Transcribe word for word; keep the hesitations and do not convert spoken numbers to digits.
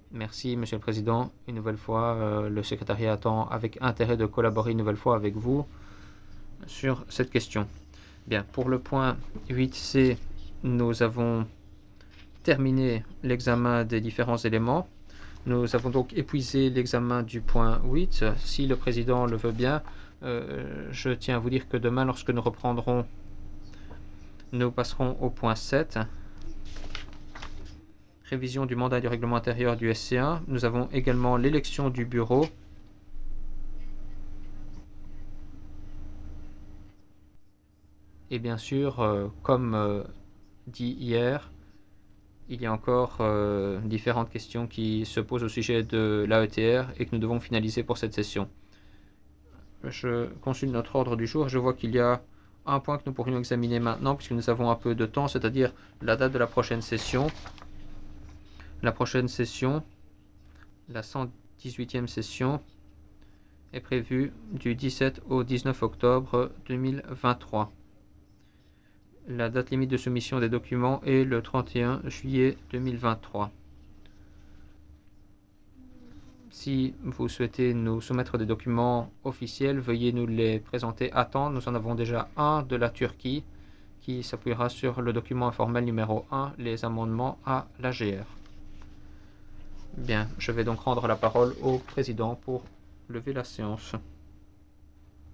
Merci, Monsieur le Président. Une nouvelle fois, euh, le secrétariat attend avec intérêt de collaborer une nouvelle fois avec vous sur cette question. Bien, pour le point huit C, nous avons terminé l'examen des différents éléments. Nous avons donc épuisé l'examen du point huit. Si le Président le veut bien, euh, je tiens à vous dire que demain, lorsque nous reprendrons, nous passerons au point sept. Révision du mandat et du règlement intérieur du S C un. Nous avons également l'élection du bureau. Et bien sûr, euh, comme euh, dit hier, il y a encore euh, différentes questions qui se posent au sujet de l'A E T R et que nous devons finaliser pour cette session. Je consulte notre ordre du jour et je vois qu'il y a un point que nous pourrions examiner maintenant puisque nous avons un peu de temps, c'est-à-dire la date de la prochaine session. La prochaine session, la cent dix-huitième session, est prévue du dix-sept au dix-neuf octobre deux mille vingt-trois. La date limite de soumission des documents est le trente et un juillet deux mille vingt-trois. Si vous souhaitez nous soumettre des documents officiels, veuillez nous les présenter à temps. Nous en avons déjà un de la Turquie qui s'appuiera sur le document informel numéro un, les amendements à l'A G R. Bien, je vais donc rendre la parole au président pour lever la séance.